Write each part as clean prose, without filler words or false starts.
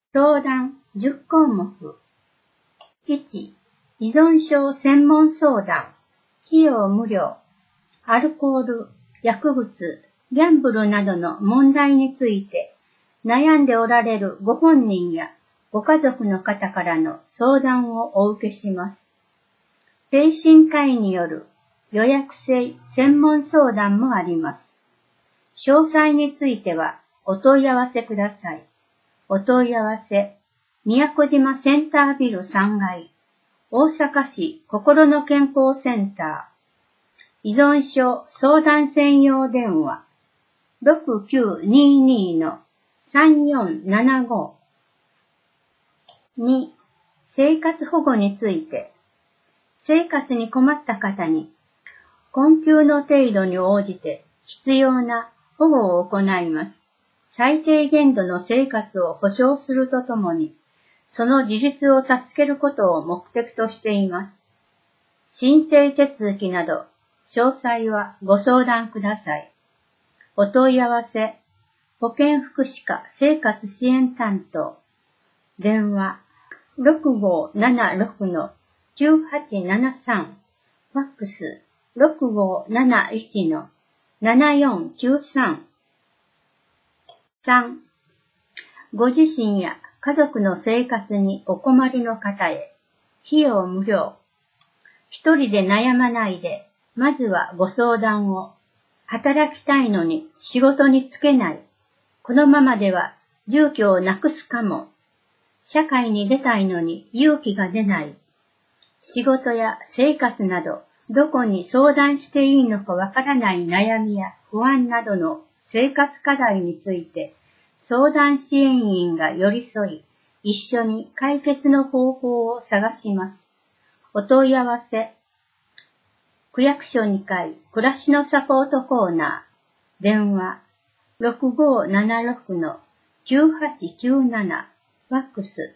相談10項目。1、依存症専門相談。費用無料。アルコール、薬物、ギャンブルなどの問題について悩んでおられるご本人やご家族の方からの相談をお受けします。精神科医による予約制専門相談もあります。詳細についてはお問い合わせください。お問い合わせ、宮古島センタービル3階、大阪市心の健康センター、依存症相談専用電話、6922-3475。2、生活保護について、生活に困った方に、困窮の程度に応じて必要な保護を行います。最低限度の生活を保障するとともに、その自立を助けることを目的としています。申請手続きなど、詳細はご相談ください。お問い合わせ、保健福祉課生活支援担当、電話6576-9873、ファックス6571-7493。3、ご自身や家族の生活にお困りの方へ、費用無料。一人で悩まないで、まずはご相談を。働きたいのに仕事に就けない。このままでは住居をなくすかも。社会に出たいのに勇気が出ない。仕事や生活など、どこに相談していいのかわからない悩みや不安などの生活課題について、相談支援員が寄り添い、一緒に解決の方法を探します。お問い合わせ、区役所2階暮らしのサポートコーナー、電話6576-9897、ファックス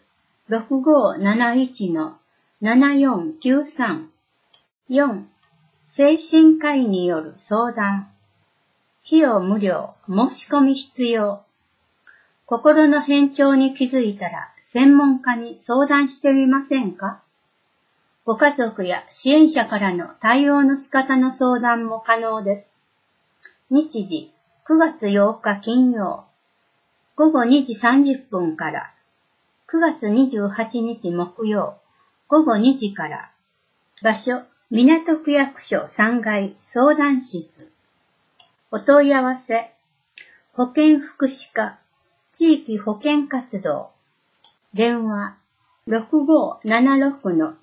6571-7493。4、精神科医による相談。費用無料、申し込み必要。心の変調に気づいたら専門家に相談してみませんか？ご家族や支援者からの対応の仕方の相談も可能です。日時9月8日金曜、午後2時30分から、9月28日木曜、午後2時から、場所、港区役所3階相談室。お問い合わせ、保健福祉課、地域保健活動、電話6576-9968、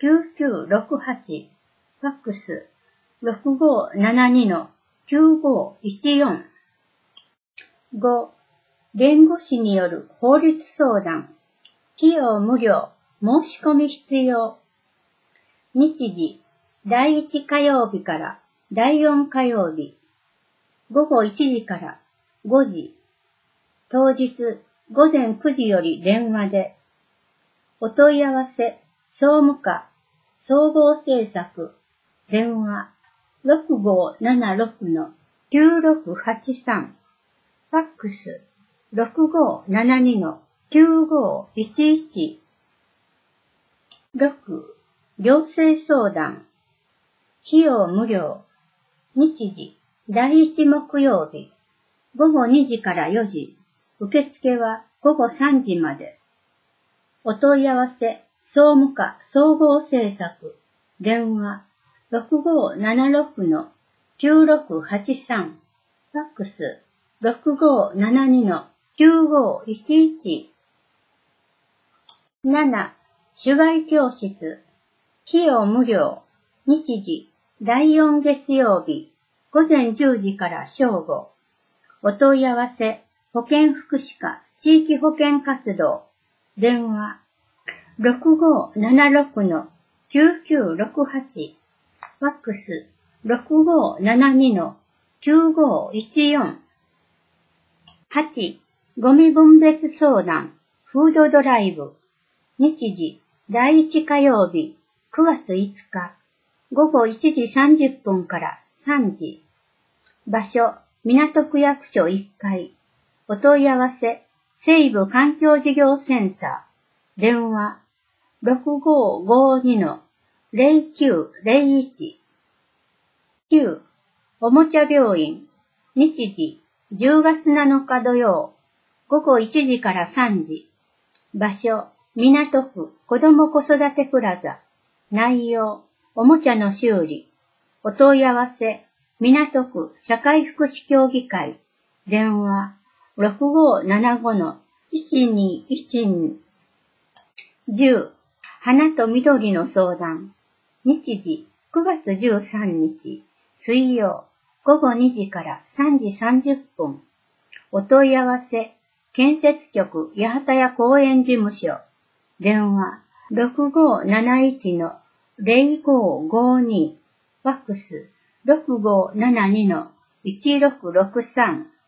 ファックス6572-9514。5、弁護士による法律相談。費用無料、申し込み必要。日時、第1火曜日から第4火曜日、午後1時から5時、当日午前9時より電話で。お問い合わせ、総務課、総合政策、電話6576-9683、ファックス6572-9511。6、行政相談。費用無料。日時、第1木曜日、午後2時から4時。受付は午後3時まで。お問い合わせ、総務課総合政策。電話6576-9683。ファックス6572-9511。7、手話教室。費用無料。日時、第4月曜日、午前10時から正午。お問い合わせ、保健福祉課地域保健活動。電話6576-9968。ファックス6572-9514。8、ゴミ分別相談、フードドライブ。日時、第1火曜日、9月5日、午後1時30分から3時。場所、港区役所1階。お問い合わせ、 西部環境事業センター、電話 6552-0901。9. おもちゃ病院、日時10月7日土曜、午後1時から3時。場所、港区子ども子育てプラザ。内容、おもちゃの修理。お問い合わせ、港区社会福祉協議会。電話、6575-1212。10. 花と緑の相談。日時、9月13日、水曜、午後2時から3時30分。お問い合わせ、建設局八幡屋公園事務所。電話、6571-0552。ファックス、6572-1663。